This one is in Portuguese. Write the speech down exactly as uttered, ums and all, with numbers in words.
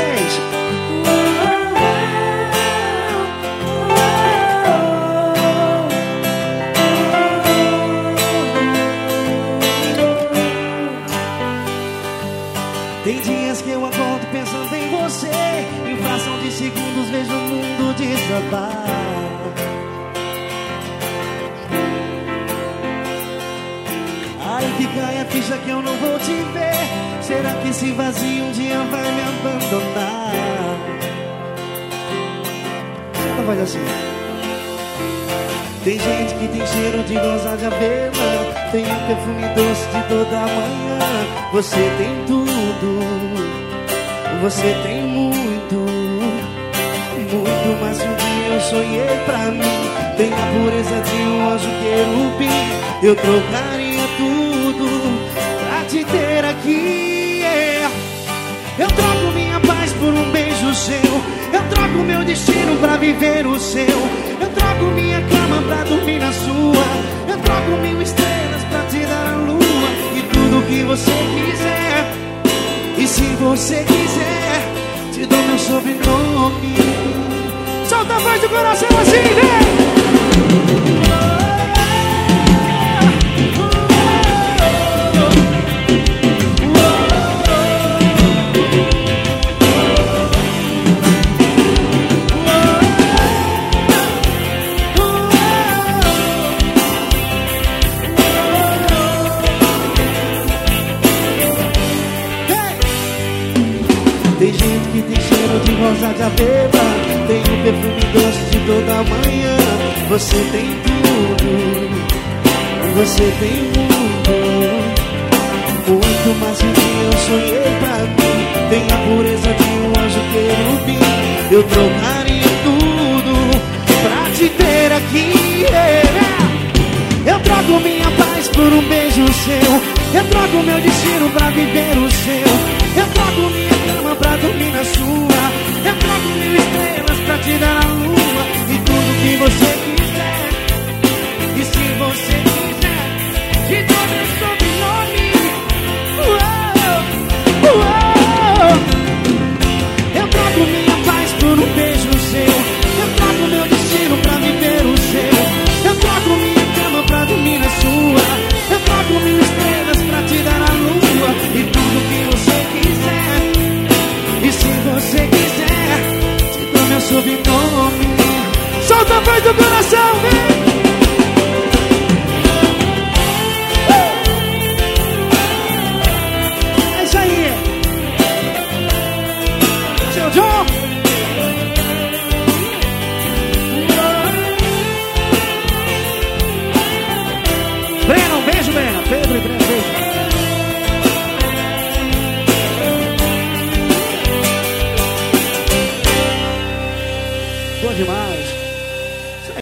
vocês. Tem dias que eu acordo pensando em você. Em fração de segundos vejo o mundo desabar. Aí que cai a ficha que eu não vou te ver. Será que esse vazio um dia vai me abandonar? Então faz assim. Tem gente que tem cheiro de rosa de avelã, tem um perfume doce de toda manhã. Você tem tudo, você tem muito, muito mais que um dia eu sonhei pra mim. Tem a pureza de um anjo querubim. Eu trocaria tudo pra te ter aqui, yeah. Eu troco minha paz por um beijo seu. Eu troco meu destino pra viver o seu. Eu troco minha cama pra dormir na sua. Eu troco mil estrelas pra te dar a lua. E tudo que você quiser. E se você quiser, te dou meu sobrenome. Solta a voz do coração assim, vem! Tem gente que tem cheiro de rosa de avelã, tem um perfume doce de toda manhã. Você tem tudo, você tem muito, muito mais que eu sonhei pra mim. Tem a pureza de um anjo querubim. Eu trocaria tudo pra te ter aqui, yeah. Eu troco minha paz por um beijo seu. Eu troco meu destino pra viver o seu. Eu troco minha cama pra dormir na sua. Eu troco mil estrelas pra te dar a lua. E tudo que você quiser. E se você quiser, te dou meu sobrenome. Uou, uou. Eu troco minha paz por um beijo seu. Eu troco meu destino pra viver o seu. Eu troco minha cama pra dormir na sua. Eu troco mil estrelas pra te dar a lua. E tudo que você quiser. E se você quiser, te dou meu sobrenome. Solta a voz do coração, vem!